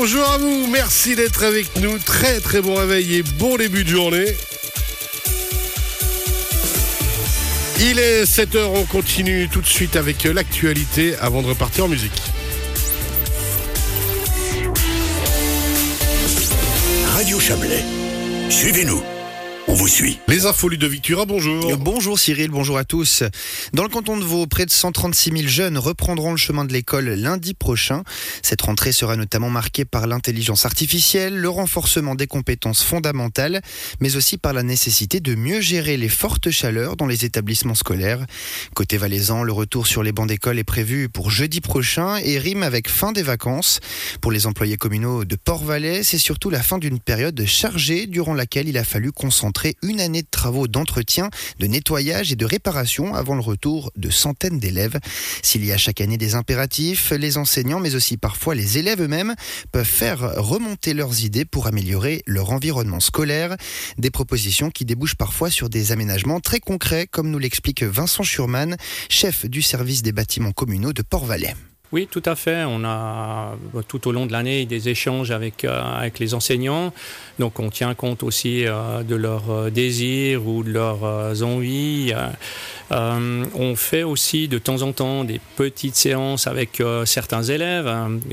Bonjour à vous, merci d'être avec nous. Très très bon réveil et bon début de journée. Il est 7h, on continue tout de suite avec l'actualité avant de repartir en musique. Radio Chablais, suivez-nous. On vous suit. Les infos Ludovic Turin, bonjour. Bonjour Cyril, bonjour à tous. Dans le canton de Vaud, près de 136 000 jeunes reprendront le chemin de l'école lundi prochain. Cette rentrée sera notamment marquée par l'intelligence artificielle, le renforcement des compétences fondamentales, mais aussi par la nécessité de mieux gérer les fortes chaleurs dans les établissements scolaires. Côté valaisan, le retour sur les bancs d'école est prévu pour jeudi prochain et rime avec fin des vacances. Pour les employés communaux de Port-Valais, c'est surtout la fin d'une période chargée durant laquelle il a fallu concentrer une année de travaux d'entretien, de nettoyage et de réparation avant le retour de centaines d'élèves. S'il y a chaque année des impératifs, les enseignants, mais aussi parfois les élèves eux-mêmes, peuvent faire remonter leurs idées pour améliorer leur environnement scolaire. Des propositions qui débouchent parfois sur des aménagements très concrets, comme nous l'explique Vincent Schurman, chef du service des bâtiments communaux de Port-Valais. Oui, tout à fait. On a tout au long de l'année des échanges avec les enseignants. Donc on tient compte aussi de leurs désirs ou de leurs envies. On fait aussi de temps en temps des petites séances avec certains élèves.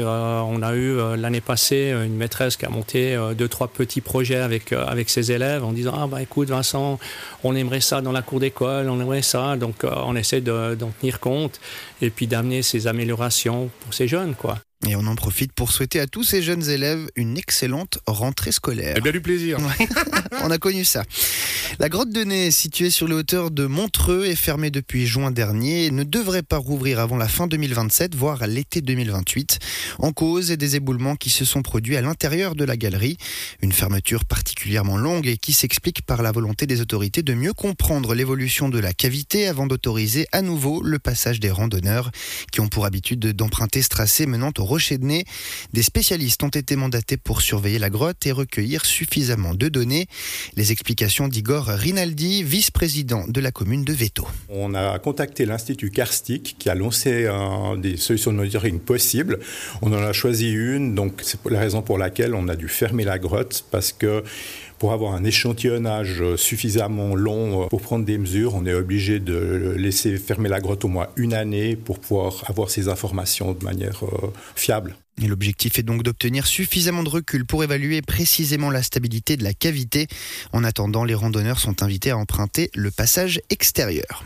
On a eu l'année passée une maîtresse qui a monté 2-3 petits projets avec ses élèves en disant écoute Vincent, on aimerait ça dans la cour d'école, on aimerait ça. Donc on essaie d'en tenir compte et puis d'amener ces améliorations pour ces jeunes, quoi. Et on en profite pour souhaiter à tous ces jeunes élèves une excellente rentrée scolaire. Eh bien du plaisir. Ouais. On a connu ça. La grotte de Nez, située sur les hauteurs de Montreux, est fermée depuis juin dernier et ne devrait pas rouvrir avant la fin 2027, voire l'été 2028. En cause, des éboulements qui se sont produits à l'intérieur de la galerie. Une fermeture particulièrement longue et qui s'explique par la volonté des autorités de mieux comprendre l'évolution de la cavité avant d'autoriser à nouveau le passage des randonneurs qui ont pour habitude d'emprunter ce tracé menant au Rocher de Nez. Des spécialistes ont été mandatés pour surveiller la grotte et recueillir suffisamment de données. Les explications d'Igor Rinaldi, vice-président de la commune de Véto. On a contacté l'Institut Karstique qui a lancé des solutions de monitoring possibles. On en a choisi une, donc c'est la raison pour laquelle on a dû fermer la grotte parce que pour avoir un échantillonnage suffisamment long pour prendre des mesures, on est obligé de laisser fermer la grotte au moins une année pour pouvoir avoir ces informations de manière fiable. Et l'objectif est donc d'obtenir suffisamment de recul pour évaluer précisément la stabilité de la cavité. En attendant, les randonneurs sont invités à emprunter le passage extérieur.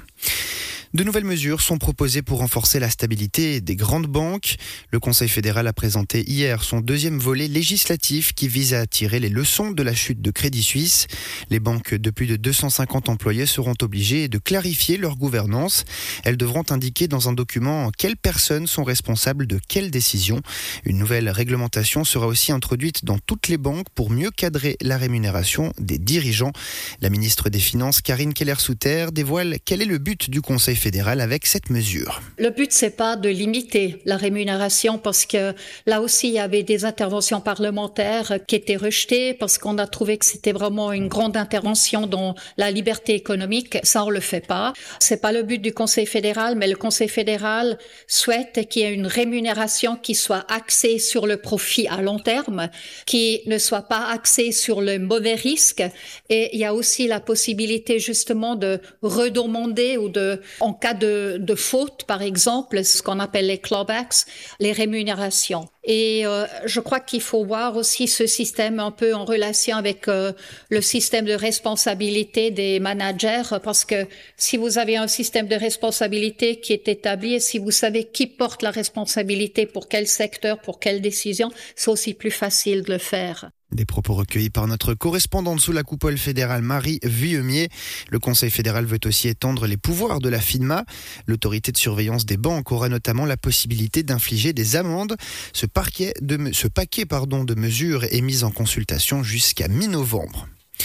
De nouvelles mesures sont proposées pour renforcer la stabilité des grandes banques. Le Conseil fédéral a présenté hier son deuxième volet législatif qui vise à tirer les leçons de la chute de Crédit Suisse. Les banques de plus de 250 employés seront obligées de clarifier leur gouvernance. Elles devront indiquer dans un document quelles personnes sont responsables de quelles décisions. Une nouvelle réglementation sera aussi introduite dans toutes les banques pour mieux cadrer la rémunération des dirigeants. La ministre des Finances, Karine Keller-Souter, dévoile quel est le but du Conseil fédéral avec cette mesure. Le but, c'est pas de limiter la rémunération parce que là aussi, il y avait des interventions parlementaires qui étaient rejetées parce qu'on a trouvé que c'était vraiment une grande intervention dans la liberté économique. Ça, on le fait pas. C'est pas le but du Conseil fédéral, mais le Conseil fédéral souhaite qu'il y ait une rémunération qui soit axée sur le profit à long terme, qui ne soit pas axée sur le mauvais risque. Et il y a aussi la possibilité justement de redemander ou en cas de faute, par exemple, ce qu'on appelle les clawbacks, les rémunérations. Et je crois qu'il faut voir aussi ce système un peu en relation avec le système de responsabilité des managers, parce que si vous avez un système de responsabilité qui est établi et si vous savez qui porte la responsabilité pour quel secteur, pour quelle décision, c'est aussi plus facile de le faire. Des propos recueillis par notre correspondante sous la coupole fédérale Marie Vuillemier. Le Conseil fédéral veut aussi étendre les pouvoirs de la FINMA. L'autorité de surveillance des banques aura notamment la possibilité d'infliger des amendes. Ce paquet de mesures est mis en consultation jusqu'à mi-novembre.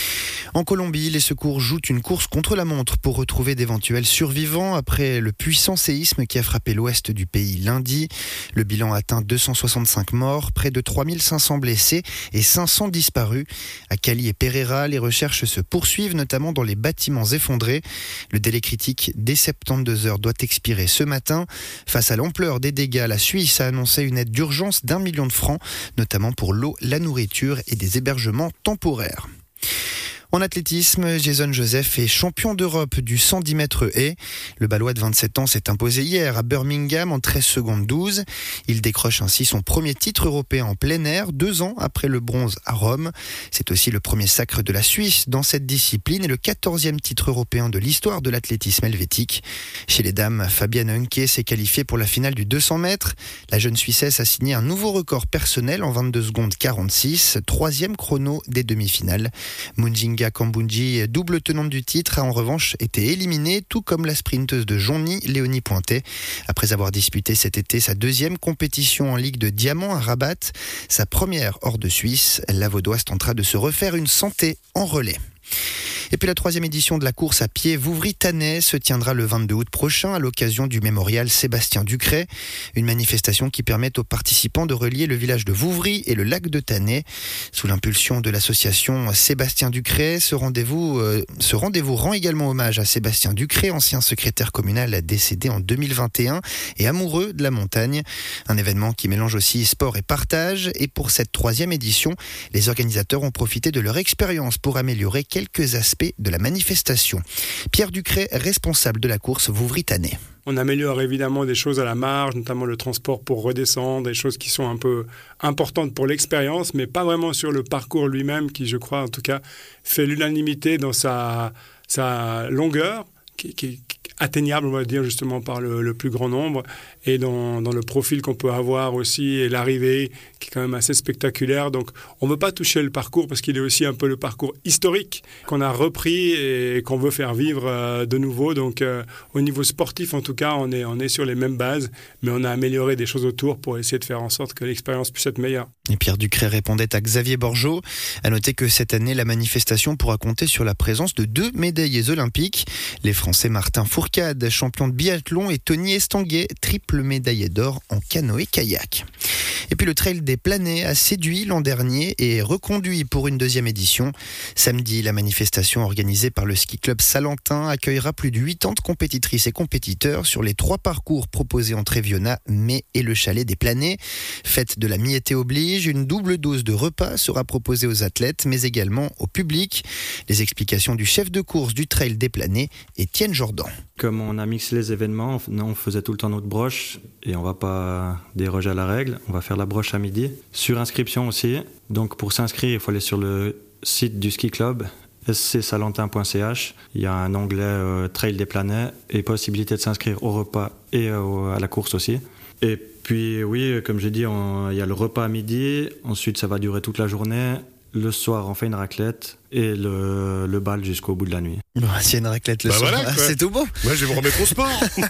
En Colombie, les secours jouent une course contre la montre pour retrouver d'éventuels survivants après le puissant séisme qui a frappé l'ouest du pays lundi. Le bilan atteint 265 morts, près de 3500 blessés et 500 disparus. À Cali et Pereira, les recherches se poursuivent, notamment dans les bâtiments effondrés. Le délai critique des 72 heures doit expirer ce matin. Face à l'ampleur des dégâts, la Suisse a annoncé une aide d'urgence d'1 million de francs, notamment pour l'eau, la nourriture et des hébergements temporaires. En athlétisme, Jason Joseph est champion d'Europe du 110 mètres haies. Le Balois de 27 ans s'est imposé hier à Birmingham en 13 secondes 12. Il décroche ainsi son premier titre européen en plein air, 2 ans après le bronze à Rome. C'est aussi le premier sacre de la Suisse dans cette discipline et le 14e titre européen de l'histoire de l'athlétisme helvétique. Chez les dames, Fabienne Hunke s'est qualifiée pour la finale du 200 mètres. La jeune Suissesse a signé un nouveau record personnel en 22 secondes 46, 3e chrono des demi-finales. Munjinga Kambundji, double tenante du titre, a en revanche été éliminée, tout comme la sprinteuse de Jonny, Léonie Pointet. Après avoir disputé cet été sa 2e compétition en Ligue de Diamant à Rabat, sa première hors de Suisse, la Vaudoise tentera de se refaire une santé en relais. Et puis la 3e édition de la course à pied Vouvry-Tannay se tiendra le 22 août prochain à l'occasion du mémorial Sébastien Ducret. Une manifestation qui permet aux participants de relier le village de Vouvry et le lac de Tannay. Sous l'impulsion de l'association Sébastien Ducret, ce rendez-vous rend également hommage à Sébastien Ducret, ancien secrétaire communal décédé en 2021 et amoureux de la montagne. Un événement qui mélange aussi sport et partage. Et pour cette 3e édition, les organisateurs ont profité de leur expérience pour améliorer quelques aspects de la manifestation. Pierre Ducret, responsable de la course Vouvry-Tannay. On améliore évidemment des choses à la marge, notamment le transport pour redescendre, des choses qui sont un peu importantes pour l'expérience, mais pas vraiment sur le parcours lui-même, qui, je crois, en tout cas, fait l'unanimité dans sa longueur, qui est atteignable, on va dire, justement par le plus grand nombre, et dans le profil qu'on peut avoir aussi, et l'arrivée qui est quand même assez spectaculaire. Donc on ne veut pas toucher le parcours parce qu'il est aussi un peu le parcours historique qu'on a repris et qu'on veut faire vivre de nouveau. Donc au niveau sportif, en tout cas, on est sur les mêmes bases, mais on a amélioré des choses autour pour essayer de faire en sorte que l'expérience puisse être meilleure. Et Pierre Ducret répondait à Xavier Borgeaud. À noter que cette année, la manifestation pourra compter sur la présence de 2 médaillés olympiques. Les Français Martin Fourcade, champion de biathlon, et Tony Estanguet, triple médaillé d'or en canoë-kayak. Et puis le Trail des Planets a séduit l'an dernier et est reconduit pour une 2e édition. Samedi, la manifestation organisée par le ski club Salentin accueillera plus de 80 compétitrices et compétiteurs sur les 3 parcours proposés entre Eviona, Mai et le chalet des Planets. Fête de la mi-été oblige, une double dose de repas sera proposée aux athlètes, mais également au public. Les explications du chef de course du Trail des Planets, Étienne Jordan. Comme on a mixé les événements, on faisait tout le temps notre broche et on ne va pas déroger à la règle. On va faire la broche à midi. Sur inscription aussi. Donc pour s'inscrire, il faut aller sur le site du ski club, scsalentin.ch. Il y a un onglet Trail des Planets et possibilité de s'inscrire au repas et à la course aussi. Et puis oui, comme j'ai dit, il y a le repas à midi. Ensuite, ça va durer toute la journée. Le soir, on fait une raclette et le bal jusqu'au bout de la nuit. C'est une raclette le soir, voilà, c'est tout bon. Moi, je vais me remettre au sport.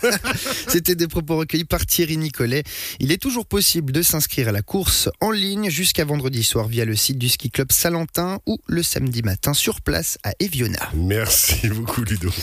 C'était des propos recueillis par Thierry Nicolet. Il est toujours possible de s'inscrire à la course en ligne jusqu'à vendredi soir via le site du ski club Salentin ou le samedi matin sur place à Eviona. Merci beaucoup, Ludo.